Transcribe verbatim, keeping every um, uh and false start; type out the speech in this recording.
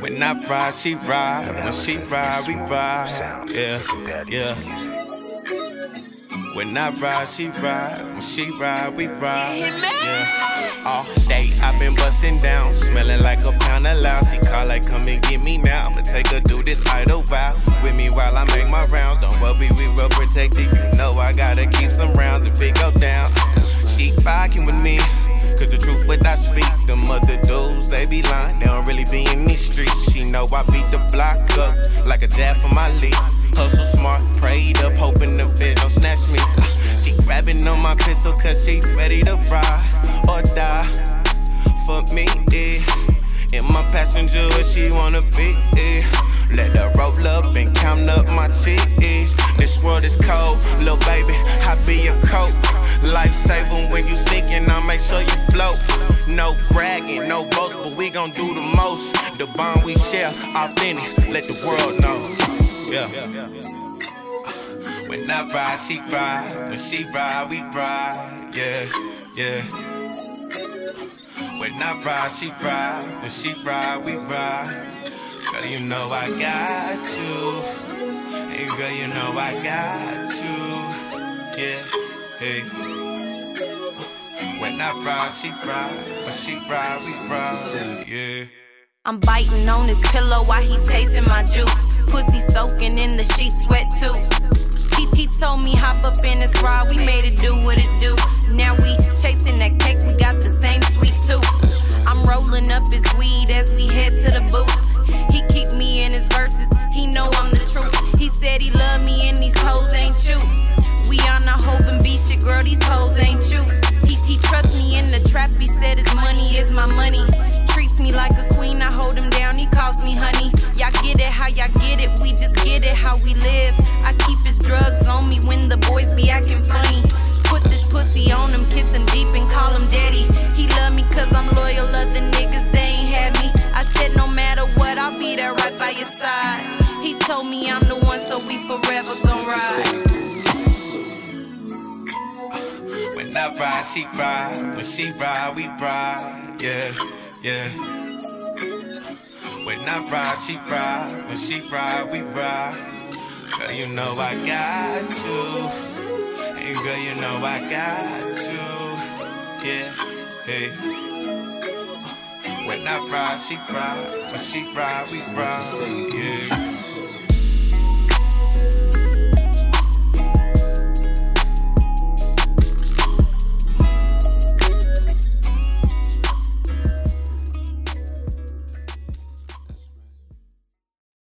When I ride, she ride. When she ride, we ride. Yeah, yeah. When I ride, she ride. When she ride, we ride. Yeah. All day I've been bustin' down, smelling like a pound of loud. She call like, come and get me now. I'ma take her through this idle vow with me while I make my rounds. Don't worry, we will protect it. You know I gotta keep some rounds if it go down. She rockin' with me, cause the truth what I speak. Them other dudes, they be lying, they don't really be in these streets. She know I beat the block up like a dad for my league. Hustle smart, prayed up, hoping the feds don't snatch me. She grabbing on my pistol cause she ready to ride or die for me, yeah. In my passenger where she wanna be, yeah. Let her roll up and count up my cheese. This world is cold, little baby, I be your coat. Lifesaver when you sinking, I'll make sure you float. No bragging, no boast, but we gon' do the most. The bond we share, authentic, let the world know. Yeah. When I ride, she ride. When she ride, we ride. Yeah, yeah. When I ride, she ride. When she ride, we ride. Girl, you know I got you. Hey, girl, you know I got you. Yeah, hey. When I ride, she ride. When she ride, we ride. Yeah. I'm biting on his pillow while he tasting my juice. Pussy soaking in the sheets, sweat too. He, he told me hop up in his ride, we made it do what it do. Now we chasing that cake, we got the same sweet tooth. I'm rolling up his weed as we head to the booth. He keep me in his verses, he know I'm the truth. He said he love me and these hoes ain't you. We on a hope and be shit, girl, these hoes ain't you. He, he trust me in the trap, he said his money is my money. Treats me like a queen, I hold him down, he calls me honey. Y'all get it how y'all get it, we just get it how we live. I keep his drugs on me when the boys be acting funny. Put this pussy on him, kiss him deep and call him daddy. He love me cause I'm loyal, other niggas they ain't had me. I said no matter what, I'll be there right by your side. He told me I'm the one, so we forever gon' ride. When I ride, she ride. When she ride, we ride. Yeah, yeah. When I ride, she ride. When she ride, we ride. Girl, you know I got you. Hey, girl, you know I got you. Yeah, hey. When I ride, she ride. When she ride, we ride. Yeah.